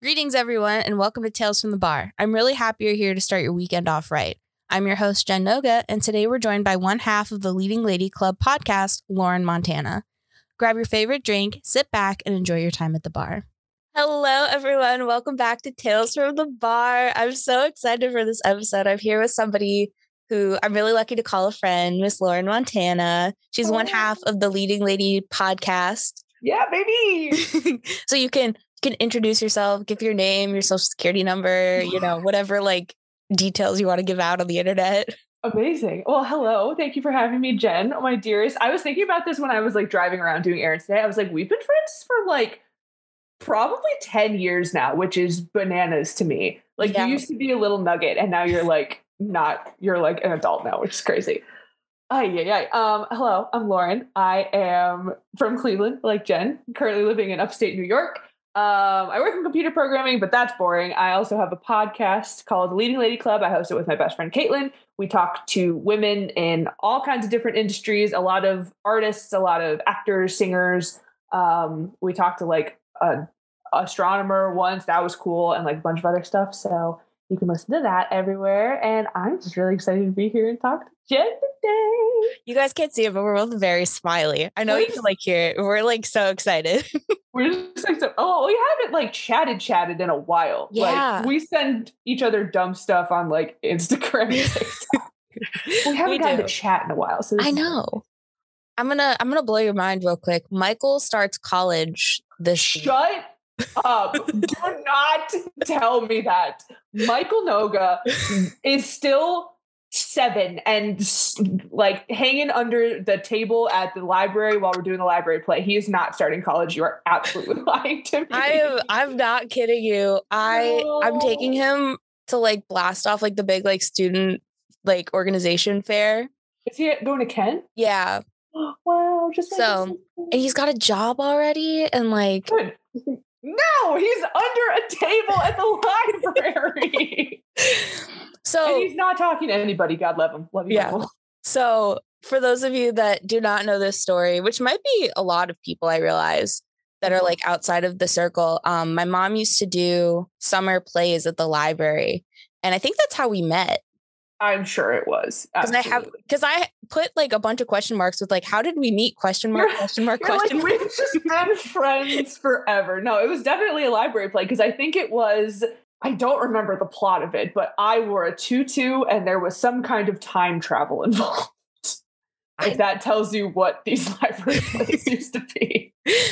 Greetings, everyone, and welcome to Tales from the Bar. I'm really happy you're here to start your weekend off right. I'm your host, Jen Noga, and today we're joined by one half of the Leading Lady Club podcast, Lauren Montana. Grab your favorite drink, sit back, and enjoy your time at the bar. Hello, everyone. Welcome back to Tales from the Bar. I'm so excited for this episode. I'm here with somebody who I'm really lucky to call a friend, Miss Lauren Montana. She's one half of the Leading Lady podcast. Yeah, baby. So you can introduce yourself, give your name, your social security number, whatever details you want to give out on the internet. Amazing. Well, hello. Thank you for having me, Jen. Oh, my dearest. I was thinking about this when I was driving around doing errands today. I was like, we've been friends for probably 10 years now, which is bananas to me. You used to be a little nugget and now you're not, you're an adult now, which is crazy. Hello, I'm Lauren. I am from Cleveland, like Jen, currently living in upstate New York. I work in computer programming, but that's boring. I also have a podcast called The Leading Lady Club. I host it with my best friend, Caitlin. We talk to women in all kinds of different industries, a lot of artists, a lot of actors, singers. We talked to an astronomer once. That was cool. And a bunch of other stuff. So you can listen to that everywhere. And I'm just really excited to be here and talk to Jen today. You guys can't see it, but we're both very smiley. I know you can hear it. We're so excited. We're just we haven't chatted in a while. Yeah. We send each other dumb stuff on Instagram and TikTok. We haven't gotten to chat in a while. So I know. I'm gonna blow your mind real quick. Michael starts college this Shut up. Do not tell me that. Michael Noga is still 7 and hanging under the table at the library while we're doing the library play. He is not starting college. You are absolutely lying to me. I'm not kidding you. I'm taking him to blast off the big student organization fair. Is he going to Kent? Yeah. Wow. And he's got a job already and Good. No, he's under a table at the library. And he's not talking to anybody. God love him. Love you. Yeah. So for those of you that do not know this story, which might be a lot of people, I realize, that are outside of the circle. My mom used to do summer plays at the library. And I think that's how we met. I'm sure it was. Because I put a bunch of question marks with how did we meet? Question mark. We've just been friends forever. No, it was definitely a library play because I think it was. I don't remember the plot of it, but I wore a tutu and there was some kind of time travel involved. If that tells you what these library plays used to be.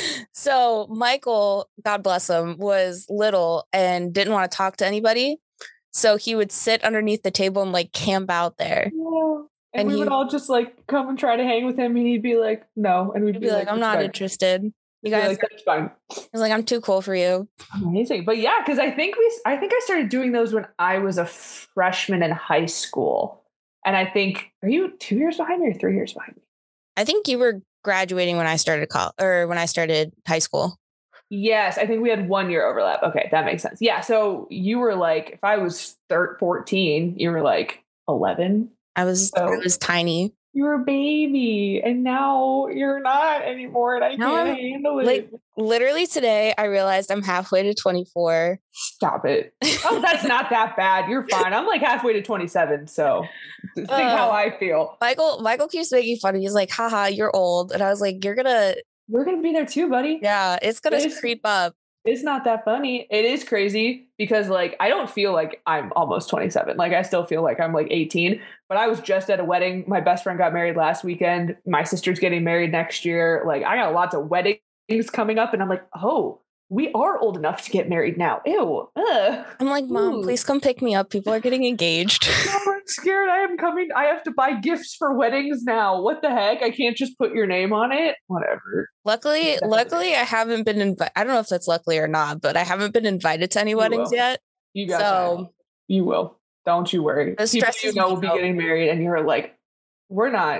So Michael, God bless him, was little and didn't want to talk to anybody. So he would sit underneath the table and camp out there. Yeah. And we would all just come and try to hang with him and he'd be like, no. And we'd be like, I'm not interested. You guys, that's fine. I was I'm too cool for you. Amazing. But yeah, because I think I started doing those when I was a freshman in high school. And I think, are you 2 years behind me or 3 years behind me? I think you were graduating when I started when I started high school. Yes, I think we had 1 year overlap. Okay, that makes sense. Yeah, so you were if I was 14, you were 11. I was tiny. You were a baby, and now you're not anymore, and I can't handle it. Literally today, I realized I'm halfway to 24. Stop it. Oh, that's not that bad. You're fine. I'm halfway to 27, so think how I feel. Michael keeps making fun of me. He's like, haha, you're old. And I was like, you're gonna be there too, buddy. Yeah, it's gonna creep up. It's not that funny. It is crazy because I don't feel like I'm almost 27. I still feel like I'm 18, but I was just at a wedding. My best friend got married last weekend. My sister's getting married next year. I got lots of weddings coming up and I'm oh, we are old enough to get married now. Ew. Ugh. I'm Mom, please come pick me up. People are getting engaged. No, I'm scared. I am coming. I have to buy gifts for weddings now. What the heck? I can't just put your name on it. Whatever. Luckily, I haven't been invited. I don't know if that's luckily or not, but I haven't been invited to any weddings yet. You got so you will. Don't you worry. People will be getting married and you're we're not.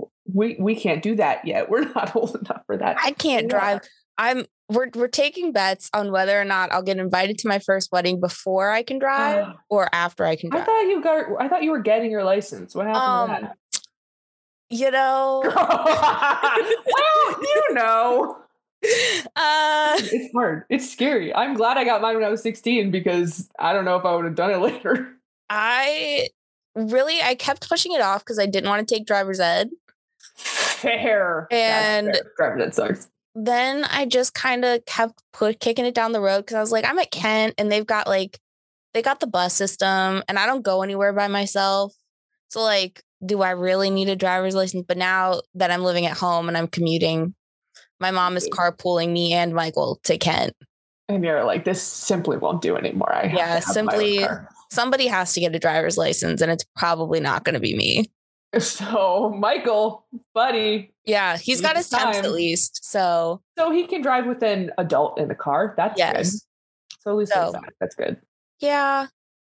We can't do that yet. We're not old enough for that. I can't drive. We're taking bets on whether or not I'll get invited to my first wedding before I can drive or after I can drive. I thought you were getting your license. What happened to that? You know. Well, you know. It's hard. It's scary. I'm glad I got mine when I was 16 because I don't know if I would have done it later. I kept pushing it off because I didn't want to take driver's ed. Fair. And driver's ed sucks. Then I just kind of kept kicking it down the road because I was like, I'm at Kent and they got the bus system and I don't go anywhere by myself. So like, do I really need a driver's license? But now that I'm living at home and I'm commuting, my mom is carpooling me and Michael to Kent. And you're like, this simply won't do anymore. Somebody has to get a driver's license and it's probably not going to be me. So Michael, buddy. Yeah, he's got his temps at least. So he can drive with an adult in the car. That's good. So at least that's good. Yeah.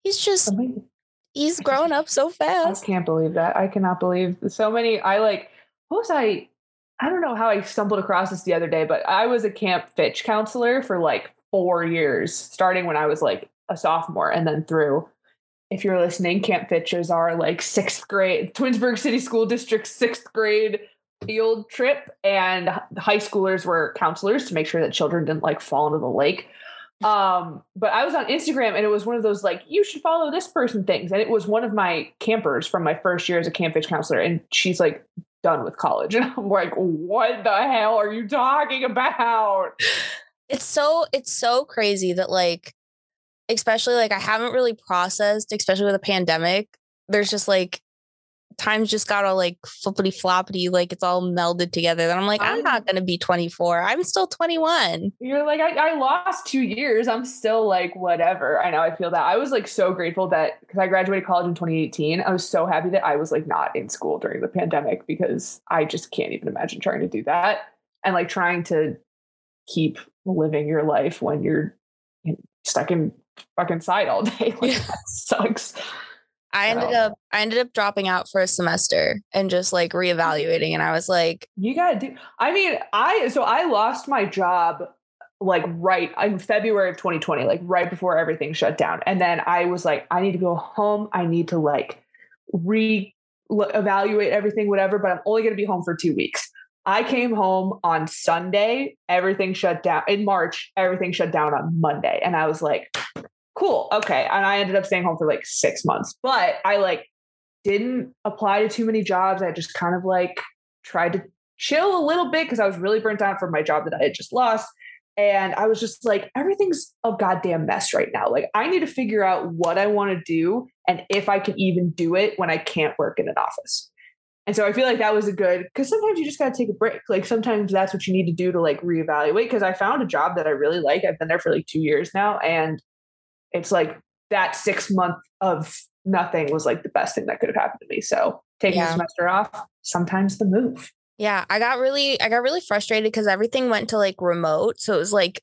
He's grown up so fast. I can't believe that. I cannot believe so many. I don't know how I stumbled across this the other day, but I was a Camp Fitch counselor for like 4 years, starting when I was like a sophomore and then through. If you're listening, Camp Fitches are like 6th grade, Twinsburg City School District 6th grade field trip. And high schoolers were counselors to make sure that children didn't like fall into the lake. But I was on Instagram and it was one of those like, you should follow this person things. And it was one of my campers from my first year as a Camp Fitch counselor. And she's like done with college. And I'm like, what the hell are you talking about? It's so crazy that like, especially like I haven't really processed, especially with a pandemic. There's just like times just got all like flippity floppity, like it's all melded together. Then I'm like, I'm not going to be 24. I'm still 21. You're like, I lost 2 years. I'm still like, whatever. I know. I feel that. I was like so grateful that because I graduated college in 2018, I was so happy that I was like not in school during the pandemic because I just can't even imagine trying to do that and like trying to keep living your life when you're stuck in fucking side all day. Like that sucks. I ended up dropping out for a semester and just like reevaluating. And I was like, you gotta do, I lost my job like right in February of 2020, like right before everything shut down. And then I was like, I need to go home. I need to like evaluate everything, whatever, but I'm only going to be home for 2 weeks. I came home on Sunday, everything shut down in March, everything shut down on Monday. And I was like, cool. Okay. And I ended up staying home for like 6 months, but I like didn't apply to too many jobs. I just kind of like tried to chill a little bit because I was really burnt out from my job that I had just lost. And I was just like, everything's a goddamn mess right now. Like I need to figure out what I want to do and if I can even do it when I can't work in an office. And so I feel like that was because sometimes you just got to take a break. Like sometimes that's what you need to do to like reevaluate. Because I found a job that I really like. I've been there for like 2 years now. And it's like that 6 month of nothing was like the best thing that could have happened to me. So taking a semester off, sometimes the move. Yeah. I got really frustrated because everything went to like remote. So it was like,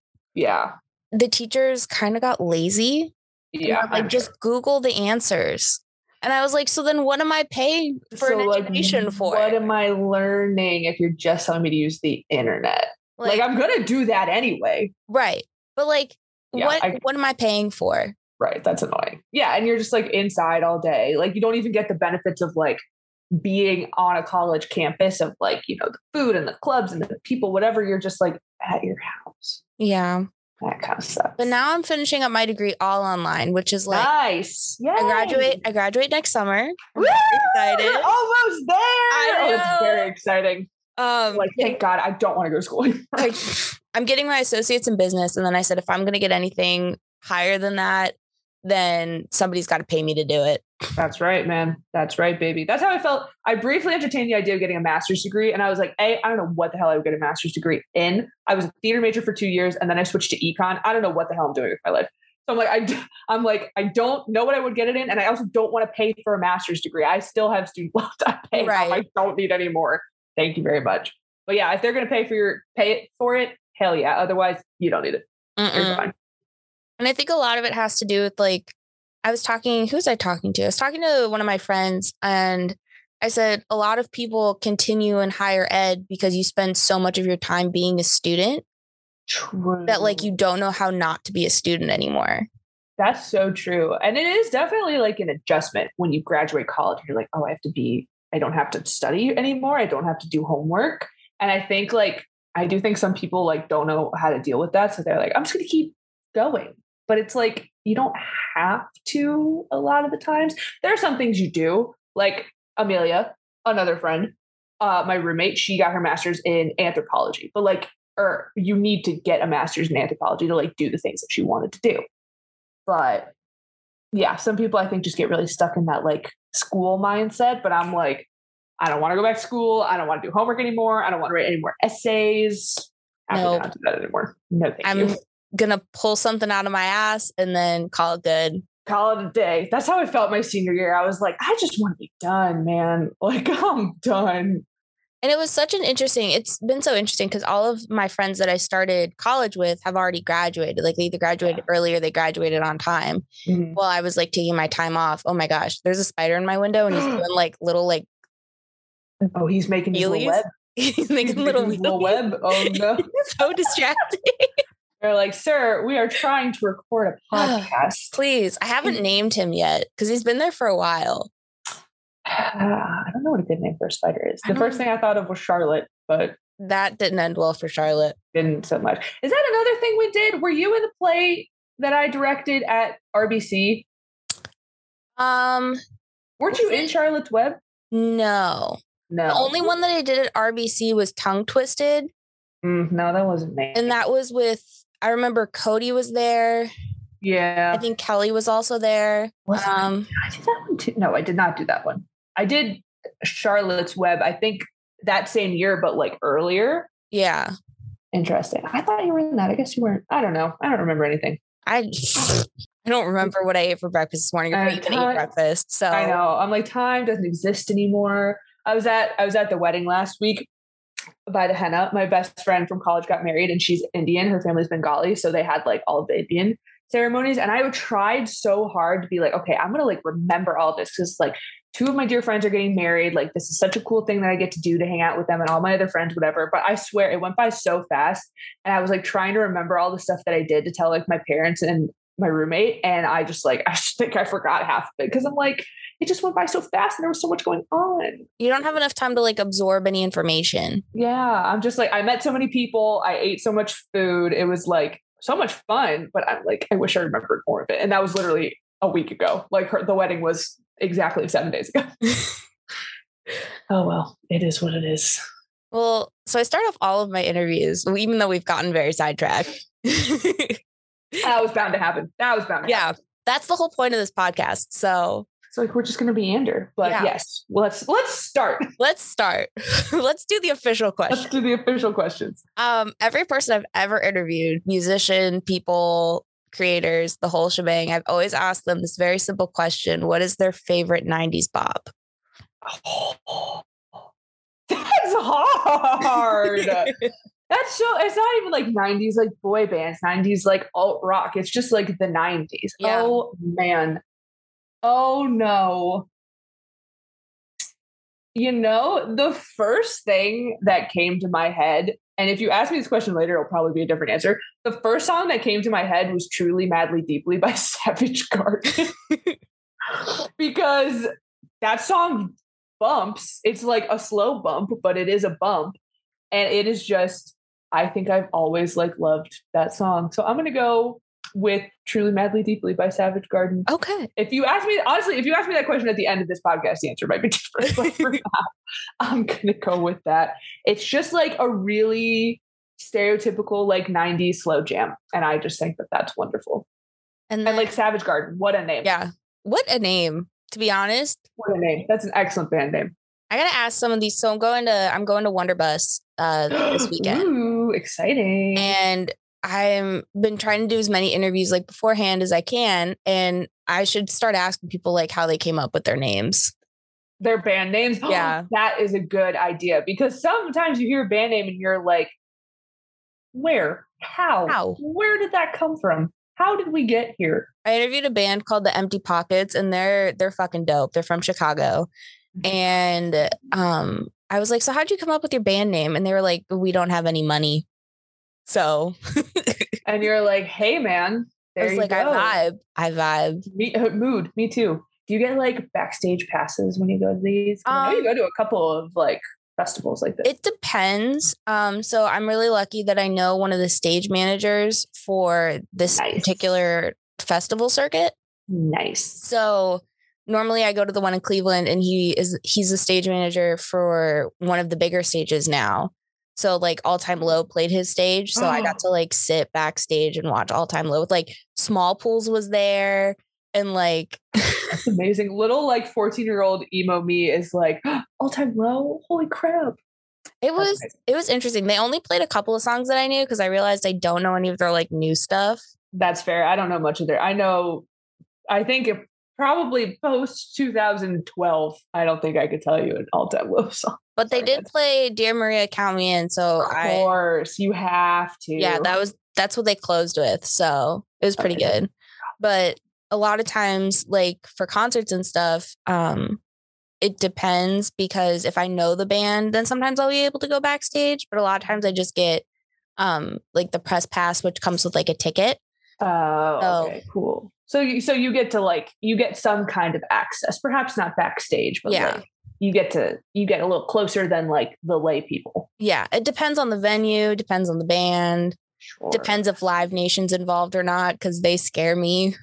the teachers kind of got lazy. Yeah. Like just Google the answers. And I was like, so then what am I paying for an education for? What am I learning if you're just telling me to use the internet? Like I'm going to do that anyway. Right. But like, what am I paying for? Right. That's annoying. Yeah. And you're just like inside all day. Like you don't even get the benefits of like being on a college campus of like, you know, the food and the clubs and the people, whatever. You're just like at your house. Yeah. That kind of sucks. But now I'm finishing up my degree all online, which is like nice. Yeah. I graduate next summer. I'm very excited. We're almost there. I know. It's very exciting. Like, thank God I don't want to go to school anymore. Like, I'm getting my associates in business. And then I said, if I'm going to get anything higher than that, then somebody's got to pay me to do it. That's right, man. That's right, baby. That's how I felt. I briefly entertained the idea of getting a master's degree. And I was like, I don't know what the hell I would get a master's degree in. I was a theater major for 2 years and then I switched to econ. I don't know what the hell I'm doing with my life. So I'm like, I don't know what I would get it in. And I also don't want to pay for a master's degree. I still have student loans I pay. Right. I don't need any more. Thank you very much. But yeah, if they're going to pay it for it, hell yeah. Otherwise, you don't need it. You're fine. And I think a lot of it has to do with like, who was I talking to? I was talking to one of my friends and I said, a lot of people continue in higher ed because you spend so much of your time being a student. True. That like, you don't know how not to be a student anymore. That's so true. And it is definitely like an adjustment when you graduate college. You're like, oh, I don't have to study anymore. I don't have to do homework. And I think like I do think some people like don't know how to deal with that. So they're like, I'm just going to keep going. But it's like, you don't have to a lot of the times. There are some things you do, like Amelia, another friend, my roommate, she got her master's in anthropology, but like, or you need to get a master's in anthropology to like do the things that she wanted to do. But yeah, some people I think just get really stuck in that like school mindset, but I'm like, I don't want to go back to school. I don't want to do homework anymore. I don't want to write any more essays. I don't do that anymore. No, thank you. I'm gonna pull something out of my ass and then call it good. Call it a day. That's how I felt my senior year. I was like, I just want to be done, man. Like, I'm done. And it was it's been so interesting because all of my friends that I started college with have already graduated. Like they either graduated early or they graduated on time. Mm-hmm. Well, I was like taking my time off. Oh my gosh, there's a spider in my window and he's doing like little like. Oh, he's making his little web. He's making little web. Oh no. So distracting. They're like, sir, we are trying to record a podcast. Please. I haven't named him yet because he's been there for a while. I don't know what a good name for a spider is. The first thing I thought of was Charlotte, but that didn't end well for Charlotte. Didn't so much. Is that another thing we did? Were you in the play that I directed at RBC? Weren't you in Charlotte's Web? No. The only one that I did at RBC was Tongue Twisted. No, that wasn't me. And that was I remember Cody was there. Yeah. I think Kelly was also there. Did I do that one too? No, I did not do that one. I did Charlotte's Web, I think that same year, but like earlier. Yeah. Interesting. I thought you were in that. I guess you weren't. I don't know. I don't remember anything. I don't remember what I ate for breakfast this morning. You can eat breakfast. So I know. I'm like, time doesn't exist anymore. I was at the wedding last week by the henna. My best friend from college got married and she's Indian. Her family's Bengali. So they had like all of the Indian ceremonies. And I tried so hard to be like, okay, I'm going to like remember all of this. Cause like 2 of my dear friends are getting married. Like this is such a cool thing that I get to do to hang out with them and all my other friends, whatever. But I swear it went by so fast. And I was like trying to remember all the stuff that I did to tell like my parents and my roommate. And I just think I forgot half of it. Cause I'm like, it just went by so fast and there was so much going on. You don't have enough time to like absorb any information. Yeah. I'm just like, I met so many people. I ate so much food. It was like so much fun, but I'm like, I wish I remembered more of it. And that was literally a week ago. Like the wedding was exactly 7 days ago. Oh, well, it is what it is. Well, so I start off all of my interviews, even though we've gotten very sidetracked. That was bound to happen. Yeah. That's the whole point of this podcast. So it's like, we're just going to meander, but yes, let's start. Let's do the official question. Let's do the official questions. Every person I've ever interviewed, musician, people, creators, the whole shebang, I've always asked them this very simple question. What is their favorite 90s bop? Oh, that's hard. That's so, it's not even like 90s, like boy bands, 90s, like alt rock. It's just like the 90s. Yeah. Oh man. Oh no. You know, the first thing that came to my head, and if you ask me this question later, it'll probably be a different answer. The first song that came to my head was Truly, Madly, Deeply by Savage Garden. Because that song bumps. It's like a slow bump, but it is a bump. And it is just, I think I've always like loved that song. So I'm going to go with Truly, Madly, Deeply by Savage Garden. Okay. If you ask me that question at the end of this podcast, the answer might be different. But for now, I'm going to go with that. It's just like a really stereotypical like 90s slow jam. And I just think that that's wonderful. And like Savage Garden, what a name. Yeah. What a name, to be honest. What a name. That's an excellent band name. I got to ask some of these. So I'm going to Wonderbus this weekend. Ooh, exciting. And I've been trying to do as many interviews like beforehand as I can. And I should start asking people like how they came up with their names. Their band names? Yeah. That is a good idea because sometimes you hear a band name and you're like, where? How? Where did that come from? How did we get here? I interviewed a band called The Empty Pockets and they're fucking dope. They're from Chicago. And I was like, so how'd you come up with your band name? And they were like, we don't have any money. So. And you're like, hey, man. I was like, go. I vibe. Mood. Me too. Do you get like backstage passes when you go to these? I know you go to a couple of like festivals like this? It depends. So I'm really lucky that I know one of the stage managers for this particular festival circuit. Nice. So normally I go to the one in Cleveland, and he's the stage manager for one of the bigger stages now. So like All Time Low played his stage. So I got to like sit backstage and watch All Time Low with like Small Pools was there. And like, that's amazing. Little like 14-year-old emo me is like, All Time Low. Holy crap. It was interesting. They only played a couple of songs that I knew because I realized I don't know any of their like new stuff. That's fair. I don't know much of their. I think it probably post 2012. I don't think I could tell you an All Time Low song. But they did play Dear Maria Count Me In. So of course you have to. Yeah, that's what they closed with. So it was pretty good. But a lot of times, like for concerts and stuff, it depends, because if I know the band, then sometimes I'll be able to go backstage. But a lot of times I just get like the press pass, which comes with like a ticket. Oh, okay, cool. So you get to you get some kind of access, perhaps not backstage, but yeah, like you get a little closer than like the lay people. Yeah, it depends on the venue, depends on the band. Sure. Depends if Live Nation's involved or not, because they scare me.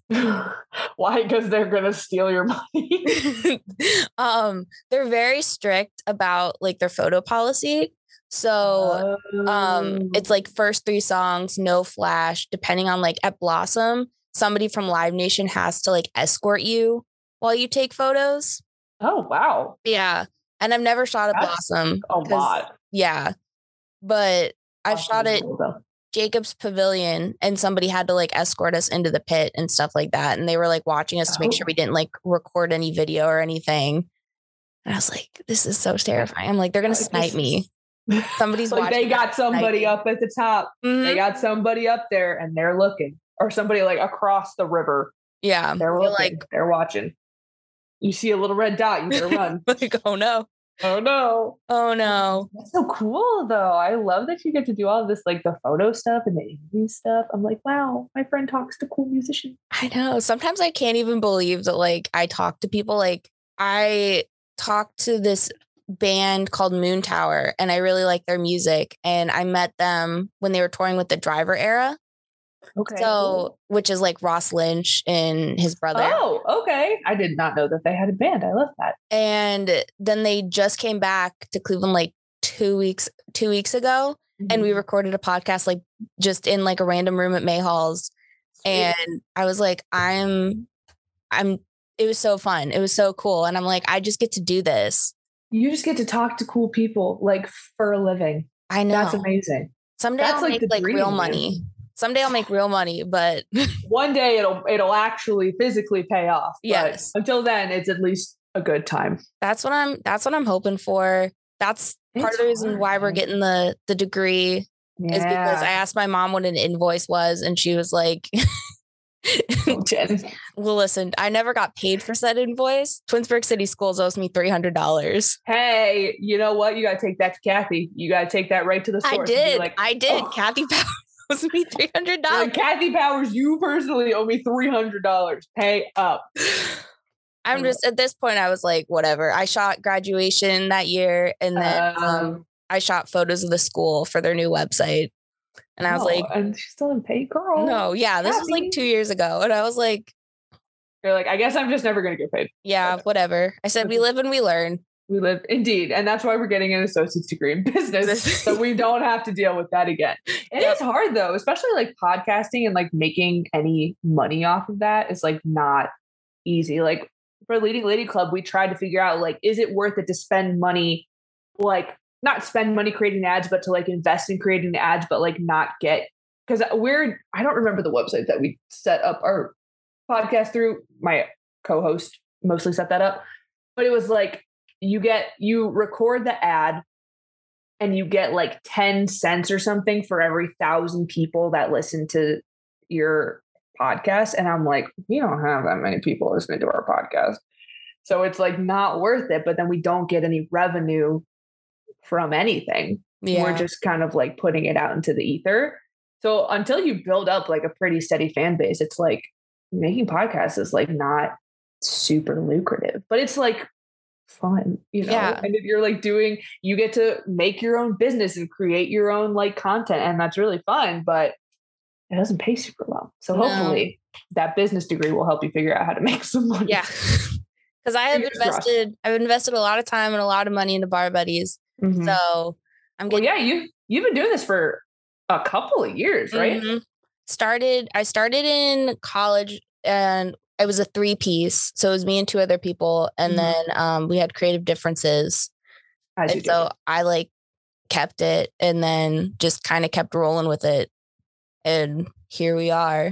Why? Because they're gonna steal your money. They're very strict about like their photo policy. So it's like first 3 songs, no flash. Depending on like at Blossom, somebody from Live Nation has to like escort you while you take photos. Oh wow. Yeah. And I've never shot at Blossom. A lot. Yeah. But I've shot at Jacob's Pavilion, and somebody had to like escort us into the pit and stuff like that. And they were like watching us to make sure we didn't like record any video or anything. And I was like, this is so terrifying. I'm like, they're going to snipe me. Somebody's like watching. They got somebody up at the top. Mm-hmm. They got somebody up there and they're looking, or somebody like across the river. Yeah. They're looking, they're watching. You see a little red dot, you better run. Like, oh no. Oh no. Oh no. That's so cool though. I love that you get to do all of this, like the photo stuff and the interview stuff. I'm like, wow, my friend talks to cool musicians. I know. Sometimes I can't even believe that like I talk to people. Like I talked to this band called Moon Tower, and I really like their music. And I met them when they were touring with the Driver Era. Okay. So, cool. Which is like Ross Lynch and his brother. Oh, okay. I did not know that they had a band. I love that. And then they just came back to Cleveland like 2 weeks ago. Mm-hmm. And we recorded a podcast like just in like a random room at Mayhall's. Sweet. And I was like, it was so fun. It was so cool. And I'm like, I just get to do this. You just get to talk to cool people like for a living. I know. That's amazing. Someday I'll make like real money. Someday I'll make real money, but one day it'll actually physically pay off. Yes. But until then, it's at least a good time. That's what I'm hoping for. That's part of the reason why we're getting the degree is because I asked my mom what an invoice was, and she was like, well, listen, I never got paid for said invoice. Twinsburg City Schools owes me $300. Hey, you know what? You got to take that to Kathy. You got to take that right to the source. I did. Oh. Kathy Powers owes me $300. Like, Kathy Powers, you personally owe me $300. Pay up. I'm just, at this point, I was like, whatever. I shot graduation that year, and then I shot photos of the school for their new website. And I was like, and she's still in pay, girl. No, yeah, this was like 2 years ago. And I was like, you're like, I guess I'm just never going to get paid. Yeah, okay. Whatever. I said, we live and we learn. We live, indeed. And that's why we're getting an associate's degree in business. So we don't have to deal with that again. It is hard though, especially like podcasting and like making any money off of that is like not easy. Like for Leading Lady Club, we tried to figure out like, is it worth it to spend money, like not spend money creating ads, but to like invest in creating the ads, but like not get, because I don't remember the website that we set up our podcast through. My co-host mostly set that up, but it was like, you record the ad and you get like 10 cents or something for every 1,000 people that listen to your podcast. And I'm like, we don't have that many people listening to our podcast. So it's like not worth it, but then we don't get any revenue from anything. Yeah. We're just kind of like putting it out into the ether. So until you build up like a pretty steady fan base, it's like making podcasts is like not super lucrative, but it's like fun, you know? Yeah. And if you're like you get to make your own business and create your own like content, and that's really fun, but it doesn't pay super well. So hopefully that business degree will help you figure out how to make some money. Yeah. Because I've invested a lot of time and a lot of money into Bar Buddies. Mhm. So I'm getting. Well, yeah, you've been doing this for a couple of years, right? Mm-hmm. I started in college, and it was a 3-piece. So it was me and 2 other people, and then we had creative differences. And so I like kept it, and then just kind of kept rolling with it, and here we are.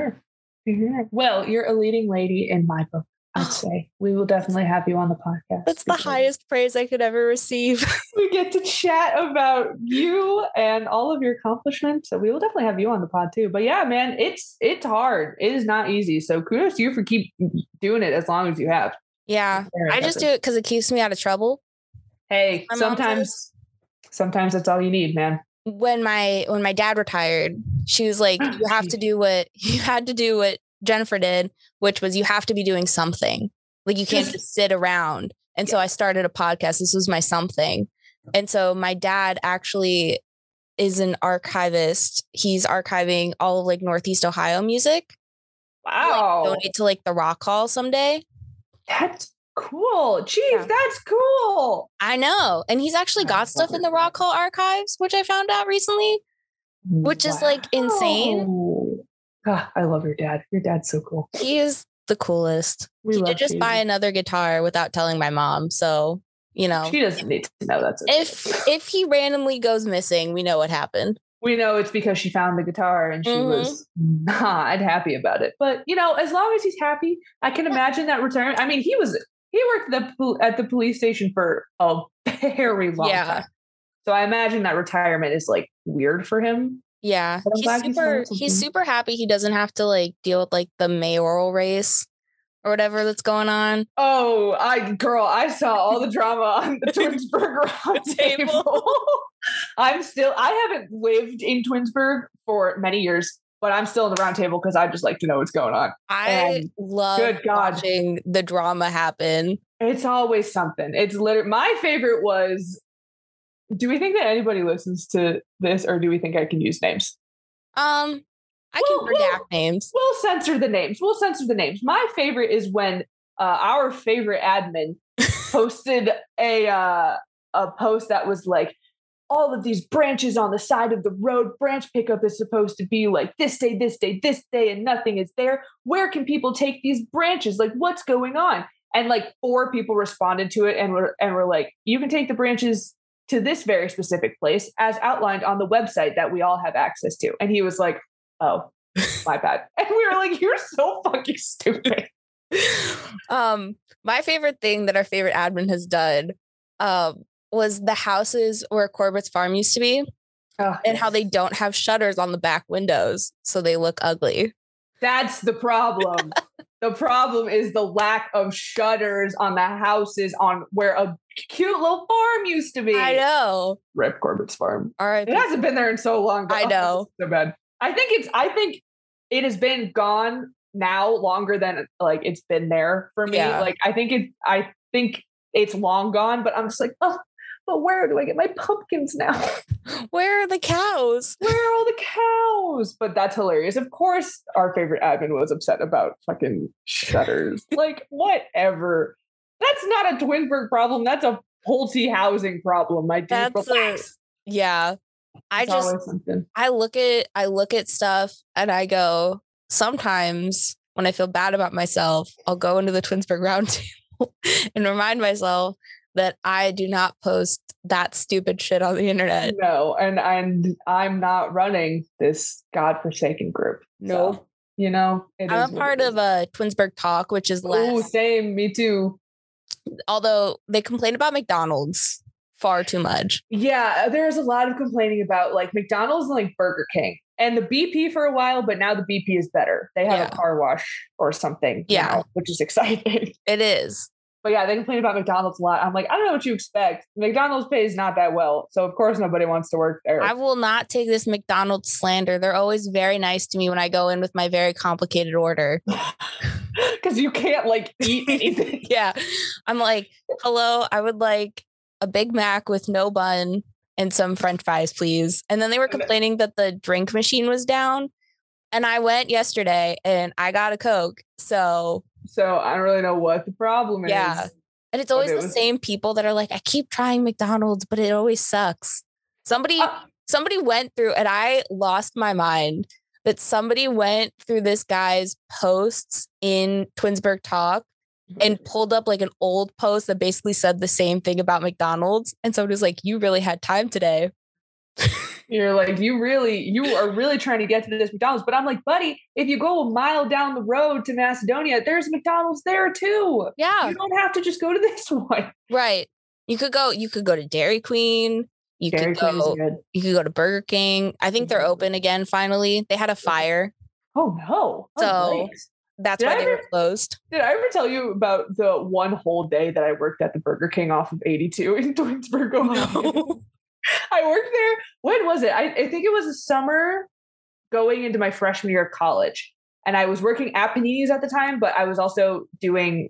Well, you're a leading lady in my book. I'd say we will definitely have you on the podcast. That's the highest praise I could ever receive. We get to chat about you and all of your accomplishments. So we will definitely have you on the pod too. But yeah, man, it's hard. It is not easy. So kudos to you for keep doing it as long as you have. Yeah. I just do it because it keeps me out of trouble. Hey, sometimes that's all you need, man. When my dad retired, she was like, you had to do what Jennifer did, which was you have to be doing something. Like you can't just sit around. And so I started a podcast. This was my something. And so my dad actually is an archivist. He's archiving all of like Northeast Ohio music. Wow. Like, donate to like the Rock Hall someday. That's cool. Chief, that's cool. I know. And he's actually got stuff in the Rock Hall archives, which I found out recently, which is like insane. God, I love your dad. Your dad's so cool. He is the coolest. He did just buy another guitar without telling my mom. So, you know. She doesn't need to know that's okay. If he randomly goes missing, we know what happened. We know it's because she found the guitar and she was not happy about it. But, you know, as long as he's happy, I can imagine that retirement. I mean, he worked at the police station for a very long time. So I imagine that retirement is like weird for him. Yeah. He's super happy he doesn't have to like deal with like the mayoral race or whatever that's going on. Oh, I saw all the drama on the Twinsburg round table. I haven't lived in Twinsburg for many years, but I'm still in the round table because I just like to know what's going on. I love watching the drama happen. It's always something. It's literally my favorite was. Do we think that anybody listens to this, or do we think I can use names? I can redact names. We'll censor the names. My favorite is when our favorite admin posted a post that was like, all of these branches on the side of the road, branch pickup is supposed to be like this day, and nothing is there. Where can people take these branches? Like, what's going on? And like 4 people responded to it and were like, you can take the branches to this very specific place as outlined on the website that we all have access to. And he was like, oh, my bad. And we were like, you're so fucking stupid. My favorite thing that our favorite admin has done was the houses where Corbett's farm used to be and how they don't have shutters on the back windows. So they look ugly. That's the problem. The problem is the lack of shutters on the houses on where a cute little farm used to be. I know. Rip Corbett's farm. All right. It hasn't been there in so long. I know. So bad. I think it has been gone now longer than like it's been there for me. Yeah. Like I think it's long gone, but I'm just like, oh, but where do I get my pumpkins now? Where are the cows? Where are all the cows? But that's hilarious. Of course, our favorite admin was upset about fucking shutters. Like, whatever. That's not a Twinsburg problem. That's a Pulte housing problem. My dude, relax. Yeah. I look at stuff and I go, sometimes when I feel bad about myself, I'll go into the Twinsburg Roundtable and remind myself that I do not post that stupid shit on the internet. No, and I'm not running this godforsaken group. No. So, you know, I'm a part of a Twinsburg Talk, which is less. Oh, same. Me too. Although they complain about McDonald's far too much. Yeah, there's a lot of complaining about like McDonald's and like Burger King and the BP for a while, but now the BP is better. They have a car wash or something now, which is exciting. It is. But yeah, they complain about McDonald's a lot. I'm like, I don't know what you expect. McDonald's pays not that well. So of course nobody wants to work there. I will not take this McDonald's slander. They're always very nice to me when I go in with my very complicated order. Because because you can't like eat anything. Yeah. I'm like, hello, I would like a Big Mac with no bun and some French fries, please. And then they were complaining that the drink machine was down. And I went yesterday and I got a Coke. So I don't really know what the problem is. Yeah. And it's always the same people that are like, I keep trying McDonald's, but it always sucks. Somebody went through, and I lost my mind, that somebody went through this guy's posts in Twinsburg Talk and pulled up like an old post that basically said the same thing about McDonald's. And somebody was like, you really had time today. You're like, you are really trying to get to this McDonald's. But I'm like, buddy, if you go a mile down the road to Macedonia, there's McDonald's there too. Yeah. You don't have to just go to this one. Right. You could go to Dairy Queen. You could go to Burger King. I think they're open again finally. They had a fire. Oh no. So that's why they were closed. Did I ever tell you about the one whole day that I worked at the Burger King off of 82 in Twinsburg, Ohio? No. I worked there. When was it? I think it was the summer going into my freshman year of college. And I was working at Panini's at the time, but I was also doing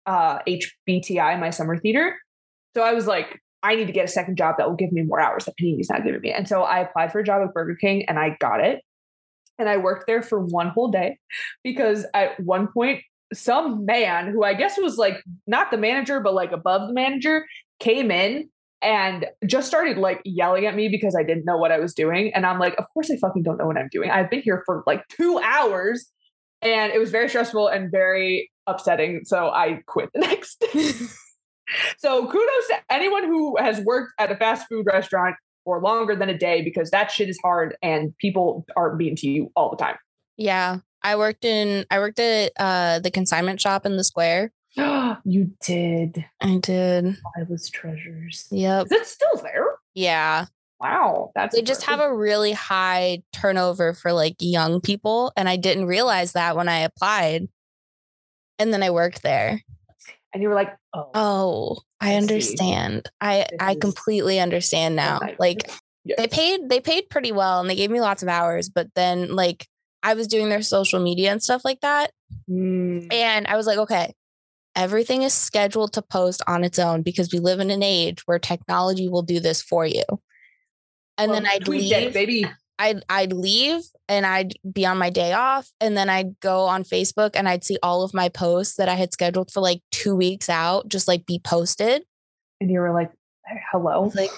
HBTI, my summer theater. So I was like, I need to get a second job that will give me more hours that Panini's not giving me. And so I applied for a job at Burger King and I got it. And I worked there for one whole day because at one point, some man who I guess was like not the manager, but like above the manager came in and just started like yelling at me because I didn't know what I was doing. And I'm like, of course I fucking don't know what I'm doing. I've been here for like 2 hours and it was very stressful and very upsetting. So I quit the next day. So kudos to anyone who has worked at a fast food restaurant for longer than a day, because that shit is hard and people are mean to you all the time. Yeah. I worked at the consignment shop in the square. You did. I did. Eyeless Treasures. Yep. Is it still there? Yeah. Wow. They just have a really high turnover for like young people. And I didn't realize that when I applied. And then I worked there. And you were like, oh, I understand. I completely understand now. Like yes. They paid pretty well and they gave me lots of hours, but then like I was doing their social media and stuff like that. And I was like, okay, everything is scheduled to post on its own because we live in an age where technology will do this for you. And then I'd leave, baby. I'd leave and I'd be on my day off. And then I'd go on Facebook and I'd see all of my posts that I had scheduled for like 2 weeks out, just like be posted. And you were like, hello? Like,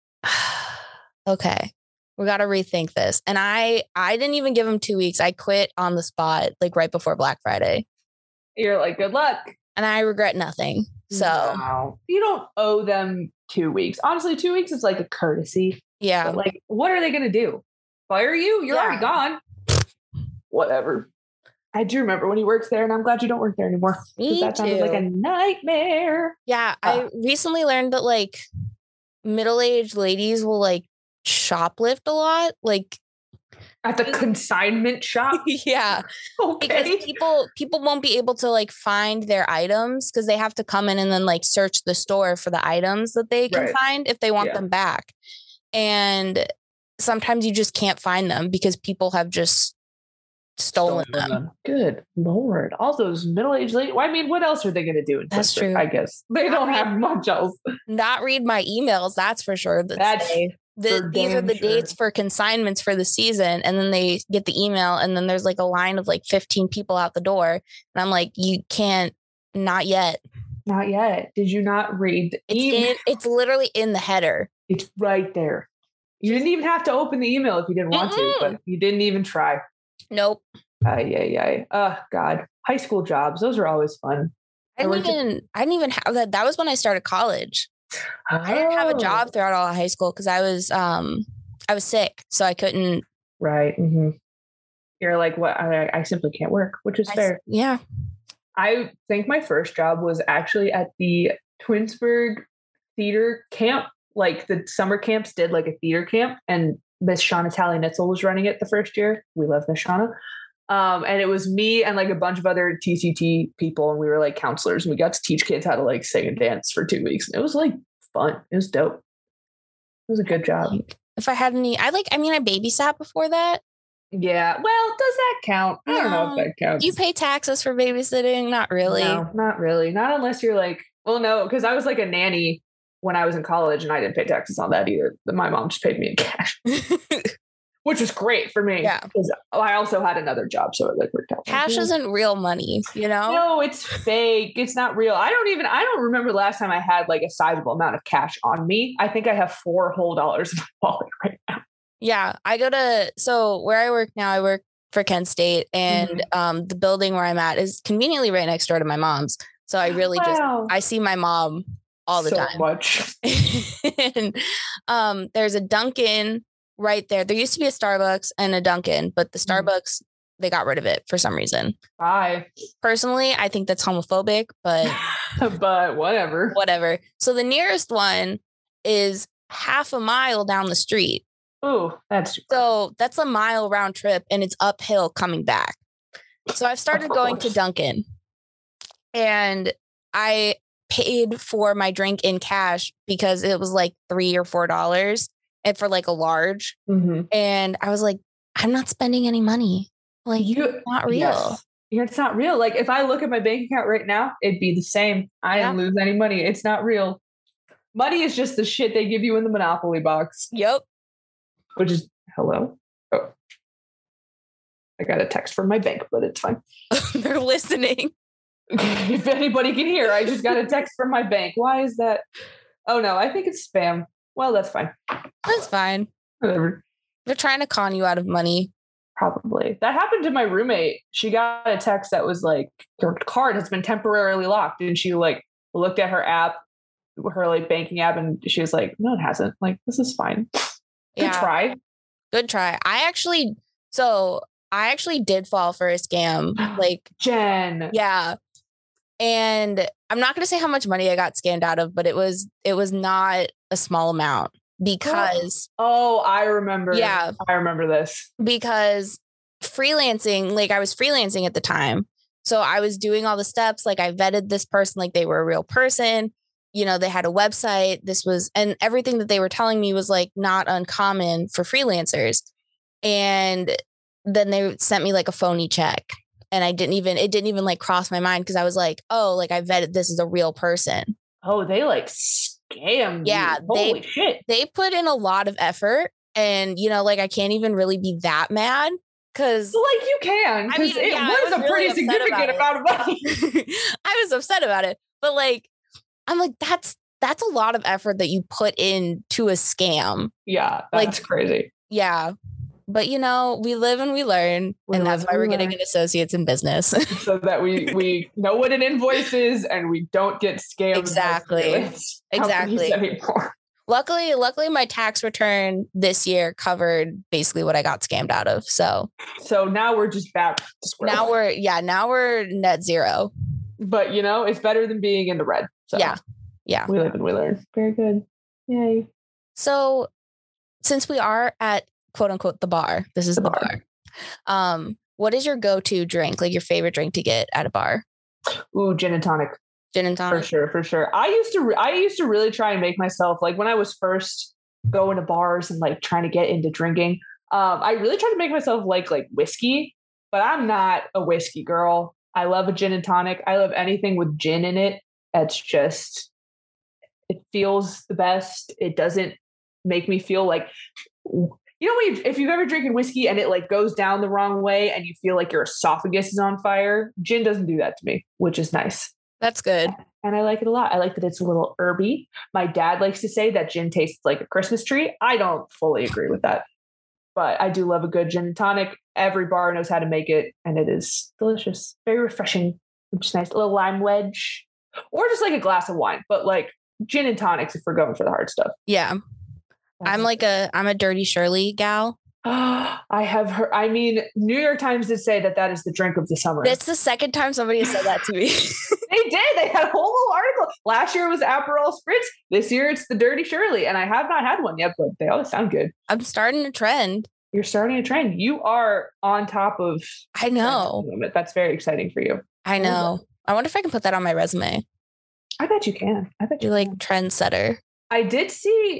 okay, we got to rethink this. And I didn't even give them 2 weeks. I quit on the spot, like right before Black Friday. You're like, good luck. And I regret nothing. So wow. You don't owe them 2 weeks. Honestly, 2 weeks is like a courtesy. Yeah. But like, what are they going to do? Fire you? You're already gone. Whatever. I do remember when he works there, and I'm glad you don't work there anymore. Me that sounded like a nightmare. Yeah. I recently learned that like middle-aged ladies will like shoplift a lot. Like at the consignment shop. Yeah. Okay. Because people won't be able to like find their items because they have to come in and then like search the store for the items that they can find if they want them back. And sometimes you just can't find them because people have just stolen them. Good Lord. All those middle-aged ladies. Well, I mean, what else are they going to do? That's true. I guess they don't have much else. Not read my emails. That's for sure. These are the dates for consignments for the season. And then they get the email and then there's like a line of like 15 people out the door. And I'm like, you can't, not yet. Not yet. Did you not read the email? It's literally in the header. It's right there. You didn't even have to open the email if you didn't want to, but you didn't even try. Nope. Oh God. High school jobs. Those are always fun. I didn't even have that. That was when I started college. I didn't have a job throughout all of high school because I was sick. So I couldn't. Right. Mm-hmm. You're like, what? I simply can't work, which is fair. Yeah. I think my first job was actually at the Twinsburg theater camp. Like the summer camps did like a theater camp, and Miss Shauna Talley-Nitzel was running it the first year. We love Miss Shauna. And it was me and like a bunch of other TCT people, and we were like counselors, and we got to teach kids how to like sing and dance for 2 weeks. And it was like fun. It was dope. It was a good job. If I had any, I babysat before that. Yeah. Well, does that count? I don't know if that counts. You pay taxes for babysitting? Not really. No, not really. Not unless you're like, well, no, because I was like a nanny when I was in college and I didn't pay taxes on that either. My mom just paid me in cash, which was great for me. Yeah. Because I also had another job. So it like worked out. Cash isn't real money, you know? No, it's fake. It's not real. I don't remember the last time I had like a sizable amount of cash on me. I think I have $4 whole in my wallet right now. Yeah. So where I work now, I work for Kent State, and the building where I'm at is conveniently right next door to my mom's. So I really I see my mom all the time. Much. And there's a Dunkin' right there. There used to be a Starbucks and a Dunkin', but the Starbucks, they got rid of it for some reason. Bye. Personally, I think that's homophobic, but but whatever. Whatever. So the nearest one is half a mile down the street. Oh, that's a mile round trip, and it's uphill coming back. So I've started going to Dunkin', and I paid for my drink in cash because it was like $3 or $4 and for like a large. And I was like, I'm not spending any money. Like, it's not real. Yes. It's not real. Like if I look at my bank account right now, it'd be the same. I didn't lose any money. It's not real. Money is just the shit they give you in the Monopoly box. Yep. Which is hello. Oh, I got a text from my bank, but it's fine. They're listening. If anybody can hear, I just got a text from my bank. Why is that? Oh no, I think it's spam. Well, that's fine. That's fine. Whatever. They're trying to con you out of money. Probably. That happened to my roommate. She got a text that was like, your card has been temporarily locked. And she like looked at her app, her like banking app, and she was like, no, it hasn't. Like, this is fine. Good try. Good try. I actually did fall for a scam. Like Jen. Yeah. And I'm not going to say how much money I got scammed out of, but it was not a small amount because. Oh, I remember. Yeah. I remember this. Because freelancing, like I was freelancing at the time. So I was doing all the steps. Like I vetted this person, like they were a real person. You know, they had a website. And everything that they were telling me was like not uncommon for freelancers. And then they sent me like a phony check. And it didn't even like cross my mind because I was like, oh, like I vetted this as a real person. Oh, they like scammed. Yeah. Holy shit. They put in a lot of effort, and, you know, like I can't even really be that mad because like you can, because it was a pretty significant amount of money. I was upset about it, but like, I'm like, that's a lot of effort that you put into a scam. Yeah. That's like crazy. Yeah. But, you know, we live and we learn. And that's why we're getting an associates in business. So that we know what an invoice is and we don't get scammed. Exactly. Luckily, my tax return this year covered basically what I got scammed out of. So now we're just back to square. Now we're net zero. But, you know, it's better than being in the red. So yeah. We live and we learn. Very good. Yay. So since we are at quote unquote the bar, this is the bar. What is your go-to drink, like your favorite drink to get at a bar? Ooh, gin and tonic. Gin and tonic. For sure. I used to really try and make myself, like when I was first going to bars and like trying to get into drinking, I really tried to make myself like whiskey, but I'm not a whiskey girl. I love a gin and tonic. I love anything with gin in it. It's just, it feels the best. It doesn't make me feel like, you know, if you've ever drinking whiskey and it like goes down the wrong way and you feel like your esophagus is on fire, gin doesn't do that to me, which is nice. That's good. And I like it a lot. I like that it's a little herby. My dad likes to say that gin tastes like a Christmas tree. I don't fully agree with that, but I do love a good gin and tonic. Every bar knows how to make it, and it is delicious. Very refreshing, which is nice. A little lime wedge, or just like a glass of wine, but like gin and tonics if we're going for the hard stuff. Yeah. I'm a Dirty Shirley gal. I have heard, I mean, New York Times did say that is the drink of the summer. That's the second time somebody has said that to me. They did. They had a whole little article. Last year it was Aperol Spritz. This year it's the Dirty Shirley. And I have not had one yet, but they always sound good. I'm starting a trend. You're starting a trend. You are on top of. I know. That's very exciting for you. I know. I wonder if I can put that on my resume. I bet you can. You're like trendsetter. I did see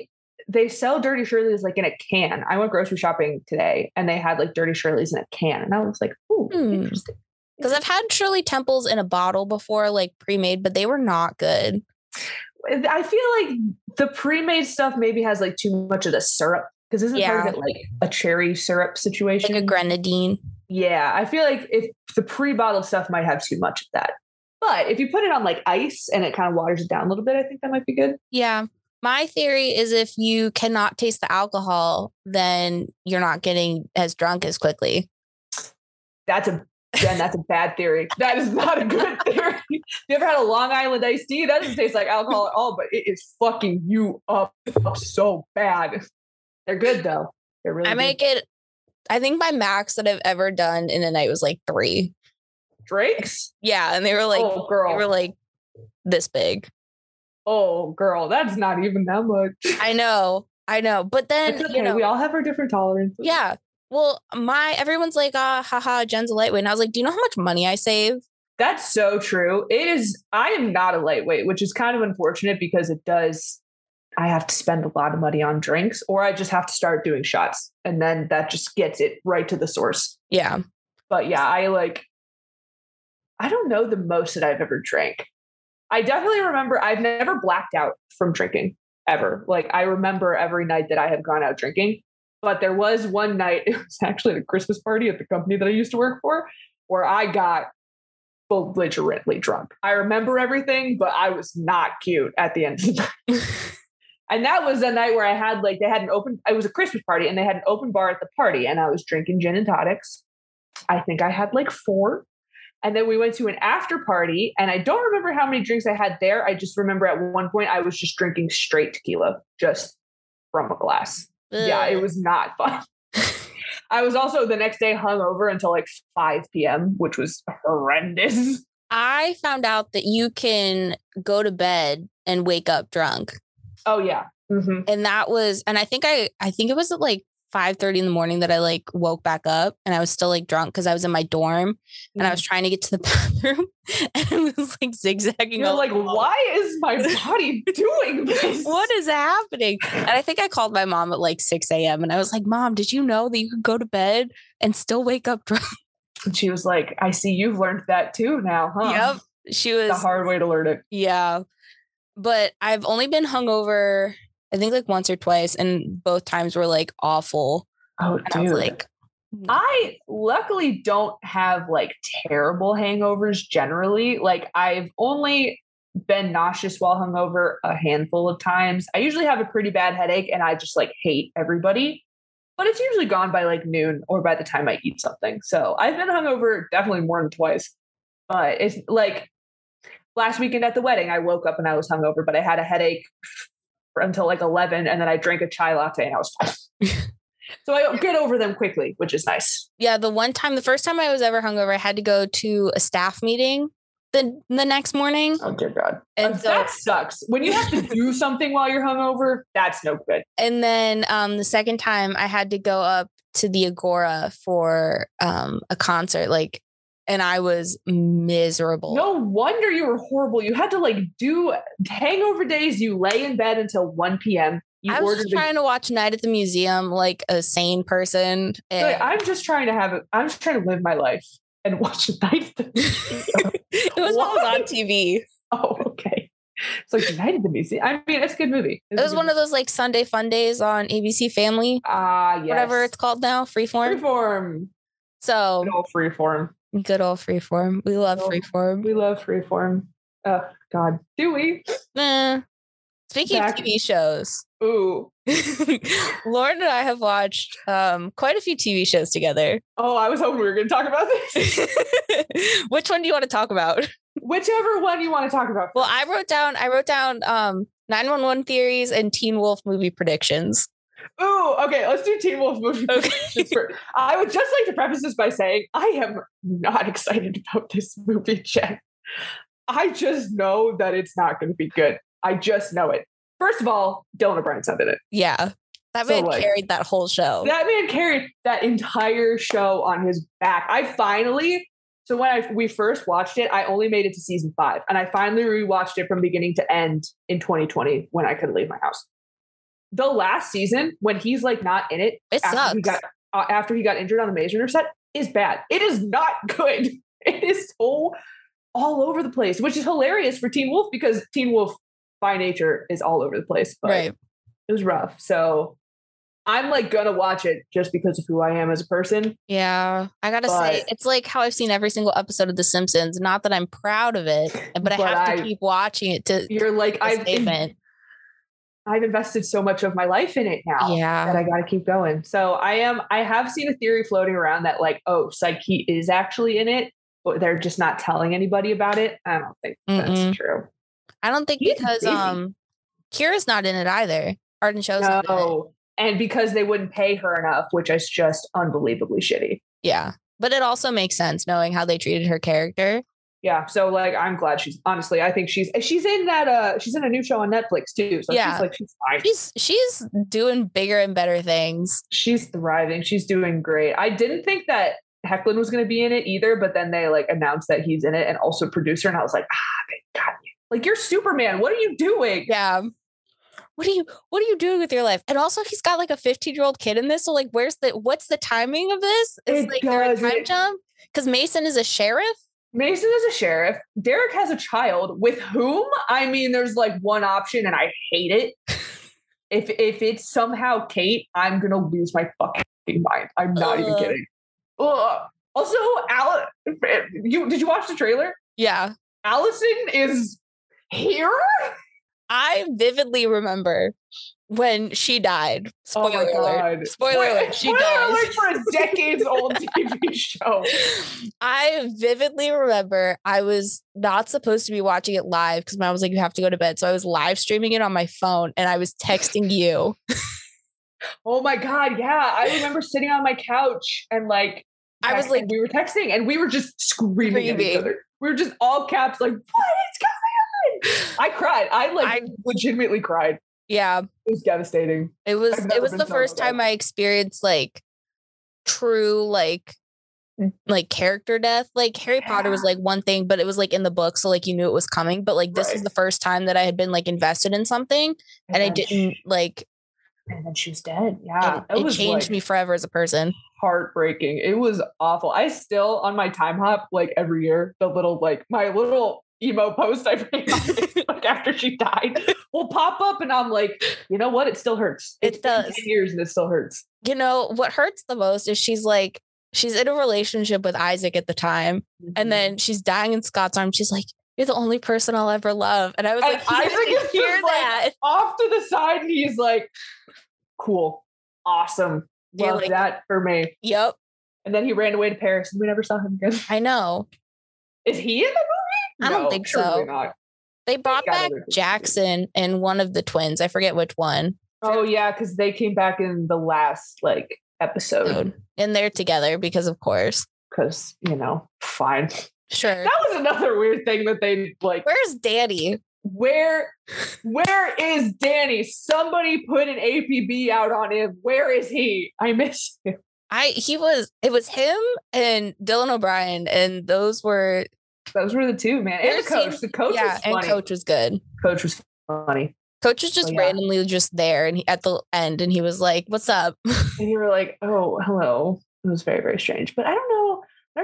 they sell Dirty Shirley's like in a can. I went grocery shopping today and they had like Dirty Shirley's in a can. And I was like, ooh, interesting. Because I've had Shirley Temples in a bottle before, like pre-made, but they were not good. I feel like the pre-made stuff maybe has like too much of the syrup. Because isn't part of it like a cherry syrup situation? Like a grenadine. Yeah, I feel like if the pre-bottled stuff might have too much of that. But if you put it on like ice and it kind of waters it down a little bit, I think that might be good. Yeah. My theory is if you cannot taste the alcohol, then you're not getting as drunk as quickly. That's a bad theory. That is not a good theory. You ever had a Long Island iced tea? That doesn't taste like alcohol at all, but it is fucking you up so bad. They're good though. They're really good. I think my max that I've ever done in a night was like 3 drinks. Yeah, and they were like, oh, girl. They were like this big. Oh, girl, that's not even that much. I know. But then, okay. We all have our different tolerances. Yeah. Well, everyone's like, haha, Jen's a lightweight. And I was like, do you know how much money I save? That's so true. It is. I am not a lightweight, which is kind of unfortunate because I have to spend a lot of money on drinks, or I just have to start doing shots. And then that just gets it right to the source. Yeah. But yeah, I don't know the most that I've ever drank. I definitely remember I've never blacked out from drinking ever. Like I remember every night that I have gone out drinking, but there was one night, it was actually a Christmas party at the company that I used to work for, where I got belligerently drunk. I remember everything, but I was not cute at the end of the night. And that was a night where I had it was a Christmas party and they had an open bar at the party and I was drinking gin and tonics. I think I had like 4. And then we went to an after party and I don't remember how many drinks I had there. I just remember at one point I was just drinking straight tequila, just from a glass. Ugh. Yeah, it was not fun. I was also the next day hungover until like 5 p.m., which was horrendous. I found out that you can go to bed and wake up drunk. Oh yeah. Mm-hmm. And I think it was at like 5:30 in the morning that I like woke back up and I was still like drunk because I was in my dorm and I was trying to get to the bathroom and it was like zigzagging. You're like, why is my body doing this? What is happening? And I think I called my mom at like 6 a.m. and I was like, Mom, did you know that you could go to bed and still wake up drunk? And she was like, I see you've learned that too now, huh? Yep. She was the hard way to learn it. Yeah. But I've only been hungover, I think like once or twice, and both times were like awful. Oh, and dude. I was like, I luckily don't have like terrible hangovers generally. Like I've only been nauseous while hungover a handful of times. I usually have a pretty bad headache and I just like hate everybody, but it's usually gone by like noon or by the time I eat something. So I've been hungover definitely more than twice, but it's like last weekend at the wedding, I woke up and I was hungover, but I had a headache until like 11 and then I drank a chai latte and I was fine. So I get over them quickly, which is nice. Yeah, the first time I was ever hungover, I had to go to a staff meeting the next morning. Oh dear God. And that sucks. When you have to do something while you're hungover, that's no good. And then the second time I had to go up to the Agora for a concert, like, and I was miserable. No wonder you were horrible. You had to like do hangover days. You lay in bed until 1 p.m. I was just trying to watch Night at the Museum like a sane person. And I'm just trying to live my life and watch Night at the Museum. It was on TV. Oh, okay. It's like Night at the Museum. I mean, it's a good movie. It was one of those like Sunday fun days on ABC Family. Yes. Whatever it's called now. Freeform. Freeform. So good old Freeform. Good old Freeform. We love Freeform. We love Freeform. Oh, God. Do we? Speaking of TV shows. Ooh. Lauren and I have watched quite a few TV shows together. Oh, I was hoping we were going to talk about this. Which one do you want to talk about? Whichever one you want to talk about. Well, I wrote down 911 theories and Teen Wolf movie predictions. Ooh, okay, let's do Teen Wolf movie predictions first. I would just like to preface this by saying I am not excited about this movie, Jen. I just know that it's not going to be good. I just know it. First of all, Dylan O'Brien's not in it. Yeah. That man carried that whole show. That man carried that entire show on his back. So when we first watched it, I only made it to season 5. And I finally rewatched it from beginning to end in 2020 when I could leave my house. the last season when he's like not in it, It sucks. After he got injured on the Maze Runner set is bad. It is not good. It is so all over the place, which is hilarious for Teen Wolf because Teen Wolf by nature is all over the place. But Right. it was rough. So I'm like gonna watch it just because of who I am as a person. Yeah, I gotta say, it's like how I've seen every single episode of The Simpsons. Not that I'm proud of it, but I have to keep watching it to. You're like I've invested so much of my life in it now that I got to keep going. So I have seen a theory floating around that like, oh, Psyche is actually in it, but they're just not telling anybody about it. I don't think that's true. I don't think because Kira's not in it either. Arden Cho's not in it. And because they wouldn't pay her enough, which is just unbelievably shitty. Yeah. But it also makes sense knowing how they treated her character. Yeah, so like I'm glad honestly, I think she's in that she's in a new show on Netflix too. So she's fine. She's doing bigger and better things. She's thriving. She's doing great. I didn't think that Hecklin was going to be in it either, but then they like announced that he's in it and also producer, and I was like, they got you. Like you're Superman. What are you doing? Yeah. What are you doing with your life? And also he's got like a 15-year-old kid in this. So like what's the timing of this? Is like there a time jump? Because Mason is a sheriff. Mason is a sheriff. Derek has a child with whom, I mean, there's like one option and I hate it. If it's somehow Kate, I'm going to lose my fucking mind. I'm not even kidding. Also, did you watch the trailer? Yeah. Allison is here? I vividly remember when she died. Spoiler alert. Spoiler alert. She dies. Spoiler alert for a decades-old TV show. I vividly remember I was not supposed to be watching it live because mom was like, you have to go to bed. So I was live streaming it on my phone and I was texting you. Oh my God. Yeah. I remember sitting on my couch and like, we were texting and we were just screaming at each other. We were just all caps like, what is going on? I cried. I legitimately cried. Yeah. It was devastating. It was the first time I experienced like true like character death. Like Harry Potter was like one thing, but it was like in the book, so like you knew it was coming. But like this was the first time that I had been like invested in something and I didn't like. And then she was dead. Yeah. It changed me forever as a person. Heartbreaking. It was awful. I still on my time hop like every year, my little emo post I made on Facebook after she died will pop up and I'm like, you know what? It still hurts. It does. 10 years and it still hurts. You know, what hurts the most is she's in a relationship with Isaac at the time. Mm-hmm. And then she's dying in Scott's arms. She's like, you're the only person I'll ever love. And I was like, Isaac is hear that like, off to the side. And he's like, cool. Awesome. Love that for me. Yep. And then he ran away to Paris and we never saw him again. I know. Is he in the movie? I don't think so. Not. They brought back Jackson and one of the twins. I forget which one. Oh yeah, because they came back in the last like episode. And they're together because of course. Because, fine. Sure. That was another weird thing that they like. Where's Danny? Where is Danny? Somebody put an APB out on him. Where is he? I miss him. It was him and Dylan O'Brien, and those were the two, man. And the coach. The coach was funny. And Coach was good. Coach was funny. Coach was just randomly just there, and at the end, and he was like, "What's up?" And you were like, "Oh, hello." It was very, very strange, but I don't know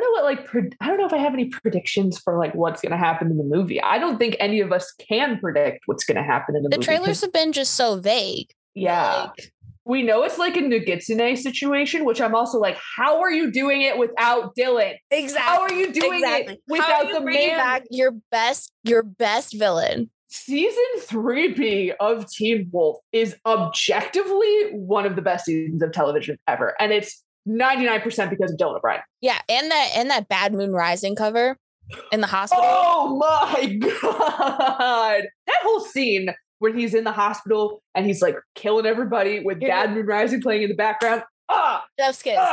if I have any predictions for like what's going to happen in the movie. I don't think any of us can predict what's going to happen in the movie. The trailers have been just so vague. Yeah. We know it's like a Nogitsune situation, which I'm also like, how are you doing it without Dylan? Exactly. How are you doing it without the man? Back your best villain. Season 3B of Teen Wolf is objectively one of the best seasons of television ever. And it's 99% because of Dylan O'Brien. Yeah, and that Bad Moon Rising cover in the hospital. Oh my God. That whole scene where he's in the hospital and he's like killing everybody with Bad Moon Rising playing in the background. Chef's kiss.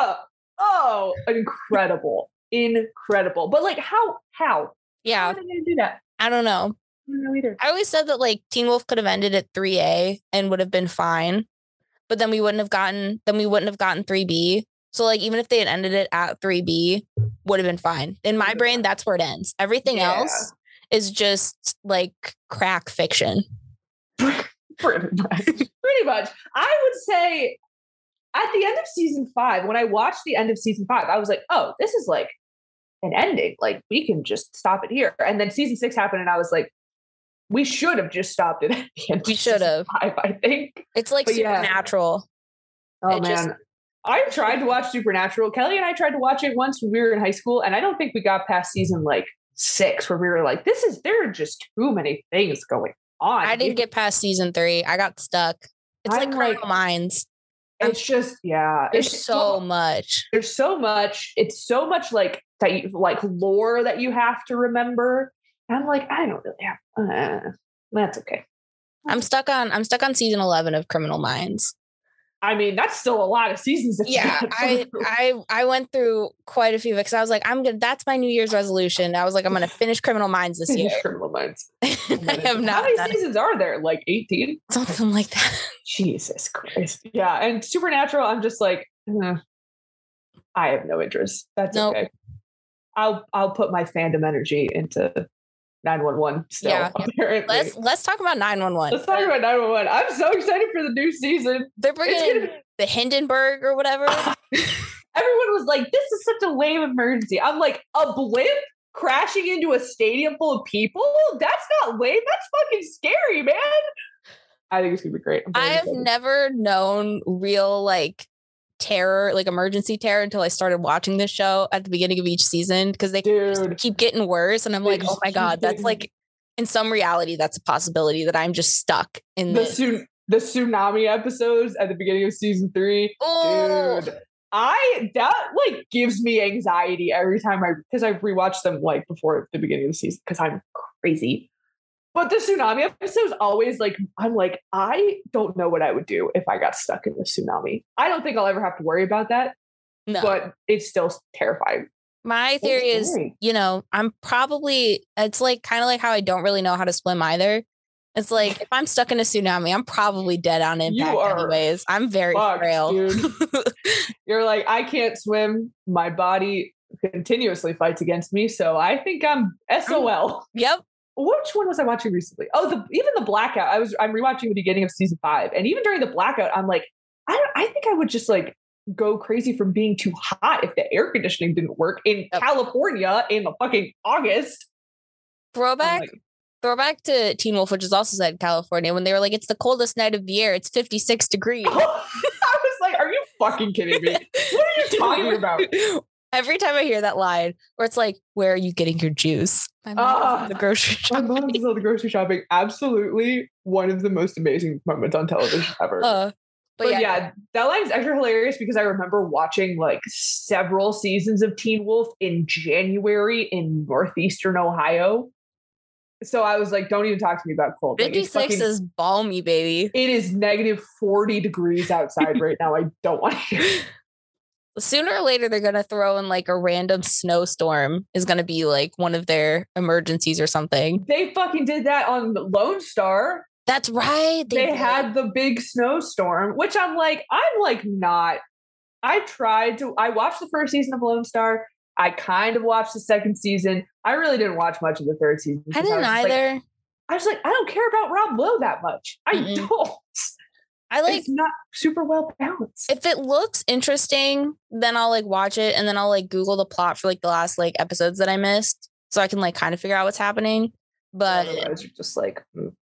Incredible. Incredible. But like how? Yeah. How are they gonna do that? I don't know. I don't know either. I always said that like Teen Wolf could have ended at 3A and would have been fine. But then we wouldn't have gotten 3B. So like even if they had ended it at 3B, would have been fine. In my brain, that's where it ends. Everything else is just like crack fiction. Pretty much. I would say at the end of season 5, when I watched the end of season 5, I was like, oh, this is like an ending. Like, we can just stop it here. And then season 6 happened, and I was like, we should have just stopped it at the end. We should have. I think It's like Supernatural. Yeah. Oh, man. I tried to watch Supernatural. Kelly and I tried to watch it once when we were in high school, and I don't think we got past season like 6, where we were like, there are just too many things going on. I didn't get past season 3. I got stuck. It's like Criminal Minds. It's just, there's so much. There's so much. It's so much like that, like lore that you have to remember. And I'm like, I don't really have. That's okay. I'm stuck on season 11 of Criminal Minds. I mean, that's still a lot of seasons. Yeah, I went through quite a few because I was like, that's my New Year's resolution. I was like, I'm gonna finish Criminal Minds this year. Criminal Minds. I have not. How many seasons are there? Like 18? Something like that. Jesus Christ. Yeah, and Supernatural, I'm just like, I have no interest. That's okay. I'll put my fandom energy into 911 still. Yeah. Apparently. Let's talk about 911. Let's talk about 911. I'm so excited for the new season. They're bringing in the Hindenburg or whatever. Everyone was like, this is such a lame emergency. I'm like, a blimp crashing into a stadium full of people? That's not lame. That's fucking scary, man. I think it's gonna be great. I have never known real like terror, like emergency terror, until I started watching this show at the beginning of each season, because they keep getting worse, and I'm like, oh my god, that's like, in some reality, that's a possibility that I'm just stuck in the tsunami episodes at the beginning of season 3. Oh. Dude, that like gives me anxiety every time because I rewatch them like before the beginning of the season because I'm crazy. But the tsunami episodes always like, I'm like, I don't know what I would do if I got stuck in the tsunami. I don't think I'll ever have to worry about that. No. But it's still terrifying. My theory is, it's like kind of like how I don't really know how to swim either. It's like, if I'm stuck in a tsunami, I'm probably dead on impact anyways. I'm very frail. Dude. You're like, I can't swim. My body continuously fights against me. So I think I'm SOL. Yep. Which one was I watching recently? Oh, even the Blackout. I'm rewatching the beginning of season 5, and even during the Blackout, I'm like, I think I would just like go crazy from being too hot if the air conditioning didn't work in California in the fucking August. Throwback to Teen Wolf, which is also set in California, when they were like, it's the coldest night of the year. It's 56 degrees. I was like, are you fucking kidding me? What are you talking about? Every time I hear that line, where it's like, where are you getting your juice? My mom is the grocery shopping. My mom is all the grocery shopping. Absolutely one of the most amazing moments on television ever. But yeah, that line's extra hilarious because I remember watching like several seasons of Teen Wolf in January in northeastern Ohio. So I was like, don't even talk to me about cold. 56 is balmy, baby. It is negative 40 degrees outside right now. I don't want to hear it. Sooner or later, they're going to throw in like a random snowstorm is going to be like one of their emergencies or something. They fucking did that on Lone Star. That's right. They had the big snowstorm, which I'm like not. I watched the first season of Lone Star. I kind of watched the second season. I really didn't watch much of the third season. I didn't either. I was like, I don't care about Rob Lowe that much. I don't. It's not super well balanced. If it looks interesting, then I'll like watch it, and then I'll like Google the plot for like the last like episodes that I missed, so I can like kind of figure out what's happening. But otherwise, you're just like,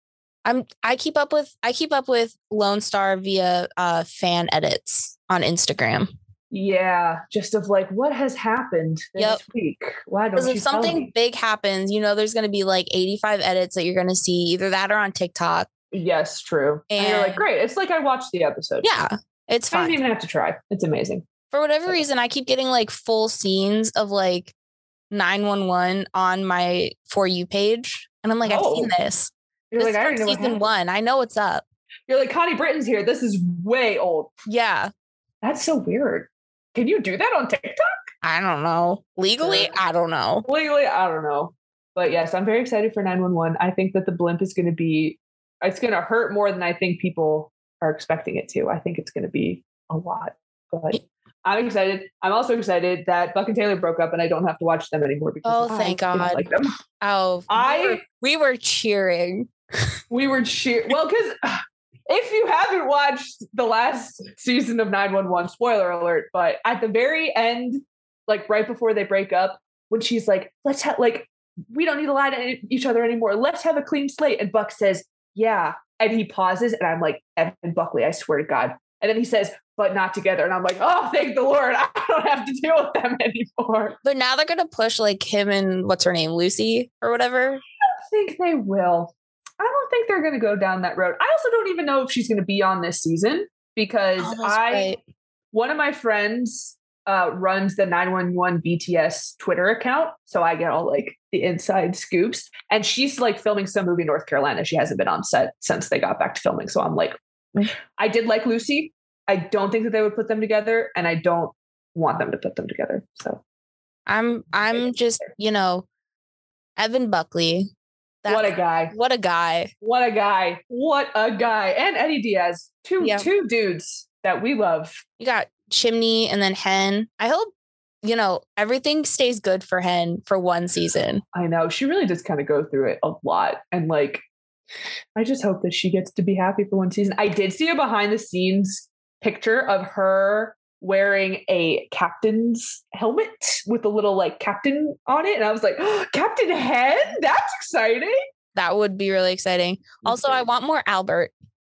I keep up with Lone Star via fan edits on Instagram. Yeah, just of like what has happened this week. Why don't you? Because if something big happens, there's going to be like 85 edits that you're going to see, either that or on TikTok. Yes, true. And you're like, great. It's like I watched the episode. Yeah, it's fine. I don't even have to try. It's amazing. For whatever reason, I keep getting like full scenes of like 911 on my For You page. And I'm like, I've seen this. You're this like, I already know season 1. I know what's up. You're like, Connie Britton's here. This is way old. Yeah. That's so weird. Can you do that on TikTok? I don't know. Legally, I don't know. Legally, I don't know. But yes, I'm very excited for 911. I think that the blimp is going to be, it's going to hurt more than I think people are expecting it to. I think it's going to be a lot. But I'm excited. I'm also excited that Buck and Taylor broke up and I don't have to watch them anymore because thank God. Like them. Oh, we were cheering. We were cheering. Well, because if you haven't watched the last season of 911, spoiler alert, but at the very end, like right before they break up, when she's like, let's have like, we don't need to lie to each other anymore. Let's have a clean slate. And Buck says, yeah. And he pauses and I'm like, Evan Buckley, I swear to God. And then he says, but not together. And I'm like, oh, thank the Lord. I don't have to deal with them anymore. But now they're going to push like him and what's her name? Lucy or whatever. I don't think they will. I don't think they're going to go down that road. I also don't even know if she's going to be on this season because one of my friends runs the 911 BTS Twitter account. So I get all like the inside scoops and she's like filming some movie in North Carolina. She hasn't been on set since they got back to filming. So I'm like, I did like Lucy. I don't think that they would put them together and I don't want them to put them together. So I'm just, Evan Buckley. What a guy. What a guy. What a guy. What a guy. And Eddie Diaz. Two dudes that we love. You got Chimney and then Hen. I hope, everything stays good for Hen for one season. I know. She really does kind of go through it a lot. And like, I just hope that she gets to be happy for one season. I did see a behind the scenes picture of her wearing a captain's helmet with a little like captain on it. And I was like, oh, Captain Hen? That's exciting. That would be really exciting. Also, I want more Albert.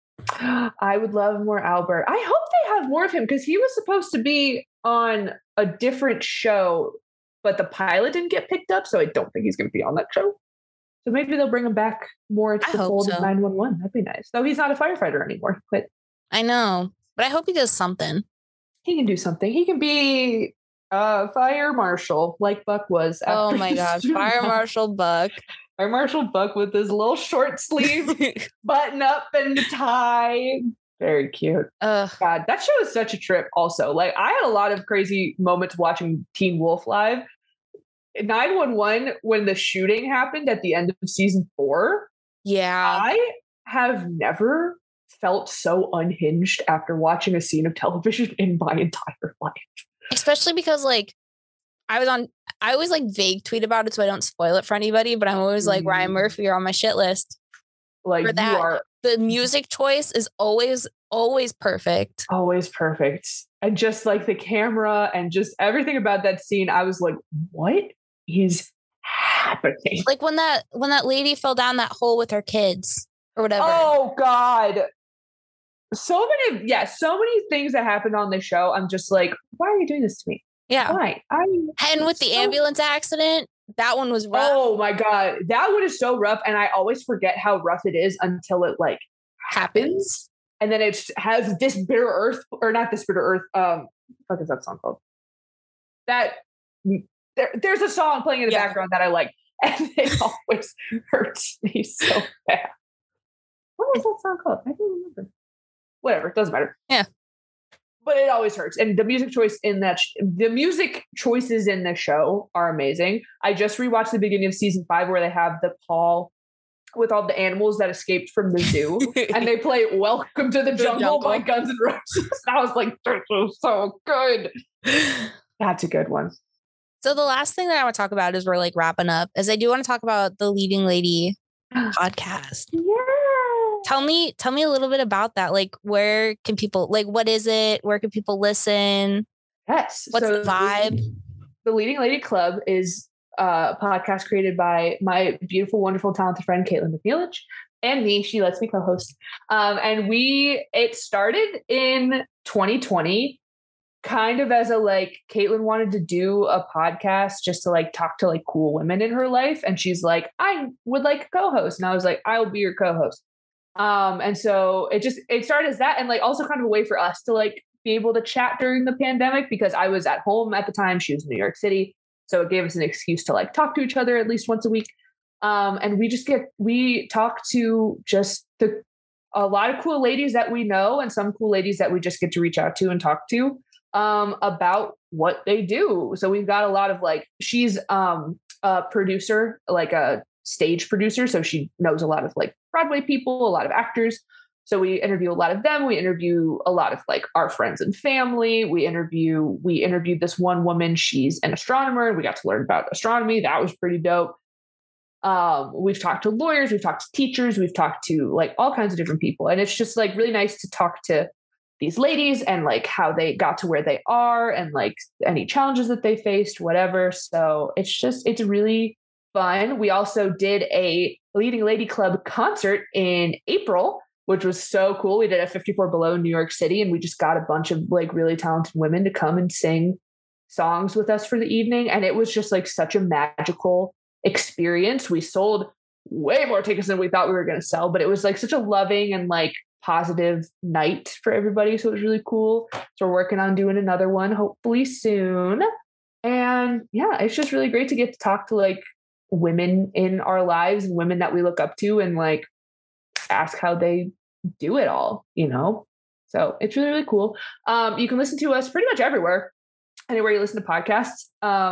I would love more Albert. I hope they have more of him because he was supposed to be on a different show, but the pilot didn't get picked up. So I don't think he's going to be on that show. So maybe they'll bring him back more to the fold of 911. That'd be nice. Though he's not a firefighter anymore. But I know, but I hope he does something. He can do something. He can be a fire marshal like Buck was. Oh my gosh. Fire Marshal Buck. Fire Marshal Buck with his little short sleeve button up and tie. Very cute. God, that show is such a trip also. Like I had a lot of crazy moments watching Teen Wolf Live. 911, when the shooting happened at the end of season 4. Yeah. I have never felt so unhinged after watching a scene of television in my entire life. Especially because like I always like vague tweet about it so I don't spoil it for anybody, but I'm always like, Ryan Murphy, you're on my shit list. Like for that. You are. The music choice is always perfect. Always perfect. And just like the camera and just everything about that scene, I was like, what is happening? Like when that lady fell down that hole with her kids or whatever. Oh God. So many things that happened on the show. I'm just like, why are you doing this to me? Yeah. Why? And with the ambulance accident, that one was rough. Oh my God. That one is so rough. And I always forget how rough it is until it like happens. And then it has This Bitter Earth, or not This Bitter Earth. What is that song called? There's a song playing in the background that I like. And it always hurts me so bad. What was that song called? I don't remember. Whatever, it doesn't matter. Yeah. But it always hurts. And the music choices in the show are amazing. I just rewatched the beginning of season 5 where they have the call with all the animals that escaped from the zoo and they play Welcome to the Jungle by Guns N' Roses. I was like, this is so good. That's a good one. So the last thing that I want to talk about is we're like wrapping up is I do want to talk about the Leading Lady podcast. Yeah. Tell me a little bit about that. Like, where can people, like, what is it? Where can people listen? Yes. What's the vibe? The Leading Lady Club is a podcast created by my beautiful, wonderful, talented friend, Caitlin McNeilich, and me. She lets me co-host. And it started in 2020, kind of as a, like, Caitlin wanted to do a podcast just to, like, talk to, like, cool women in her life. And she's like, I would like a co-host. And I was like, I'll be your co-host. And so it started as that, and like also kind of a way for us to like be able to chat during the pandemic because I was at home at the time. She was in New York City. So it gave us an excuse to like talk to each other at least once a week. And we talk to just a lot of cool ladies that we know and some cool ladies that we just get to reach out to and talk to, about what they do. So we've got a lot of like, she's, a producer, like a stage producer. So she knows a lot of like Broadway people, a lot of actors. So we interview a lot of them. We interview a lot of like our friends and family. We interviewed this one woman. She's an astronomer. We got to learn about astronomy. That was pretty dope. We've talked to lawyers, we've talked to teachers, we've talked to like all kinds of different people. And it's just like really nice to talk to these ladies and like how they got to where they are and like any challenges that they faced, whatever. So it's really fun. We also did a Leading Lady Club concert in April, which was so cool. We did a 54 Below in New York City, and we just got a bunch of like really talented women to come and sing songs with us for the evening. And it was just like such a magical experience. We sold way more tickets than we thought we were going to sell, but it was like such a loving and like positive night for everybody. So it was really cool. So we're working on doing another one hopefully soon. And yeah, it's just really great to get to talk to like women in our lives and women that we look up to and like ask how they do it all, you know? So it's really, really cool. You can listen to us pretty much everywhere, anywhere you listen to podcasts.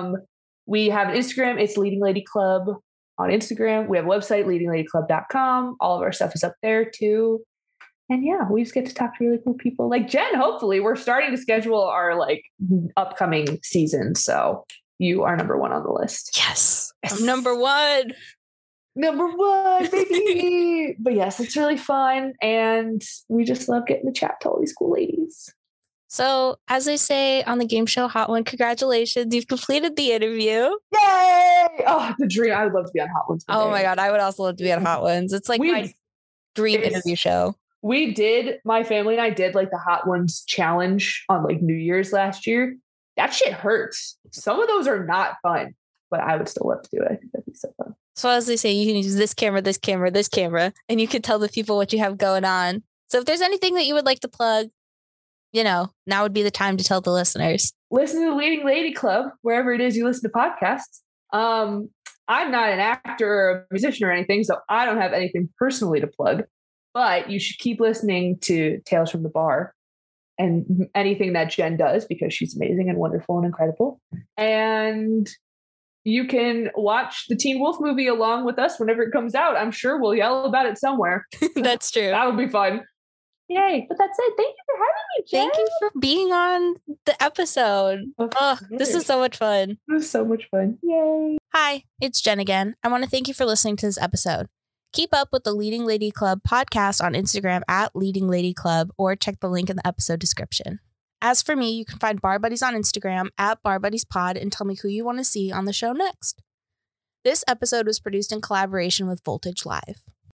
We have an Instagram. It's Leading Lady Club on Instagram. We have a website, leadingladyclub.com. All of our stuff is up there too. And yeah, we just get to talk to really cool people like Jen. Hopefully we're starting to schedule our like upcoming season. So you are number one on the list. Yes. I'm number one. Number one, baby. But yes, it's really fun. And we just love getting to chat to all these cool ladies. So, as they say on the game show Hot One, congratulations. You've completed the interview. Yay! Oh, the dream. I would love to be on Hot Ones. Oh my God. I would also love to be on Hot Ones. It's like my dream interview show. My family and I did like the Hot Ones challenge on like New Year's last year. That shit hurts. Some of those are not fun, but I would still love to do it. I think that'd be so fun. So as they say, you can use this camera, this camera, this camera, and you can tell the people what you have going on. So if there's anything that you would like to plug, you know, now would be the time to tell the listeners. Listen to the Leading Lady Club, wherever it is you listen to podcasts. I'm not an actor or a musician or anything, so I don't have anything personally to plug, but you should keep listening to Tales from the Bar and anything that Jen does because she's amazing and wonderful and incredible. And you can watch the Teen Wolf movie along with us whenever it comes out. I'm sure we'll yell about it somewhere. That's true. That would be fun. Yay. But that's it. Thank you for having me, Jen. Thank you for being on the episode. Oh, this is so much fun. It was so much fun. Yay. Hi, it's Jen again. I want to thank you for listening to this episode. Keep up with the Leading Lady Club podcast on Instagram at Leading Lady Club or check the link in the episode description. As for me, you can find Bar Buddies on Instagram at BarBuddiesPod and tell me who you want to see on the show next. This episode was produced in collaboration with Voltage Live.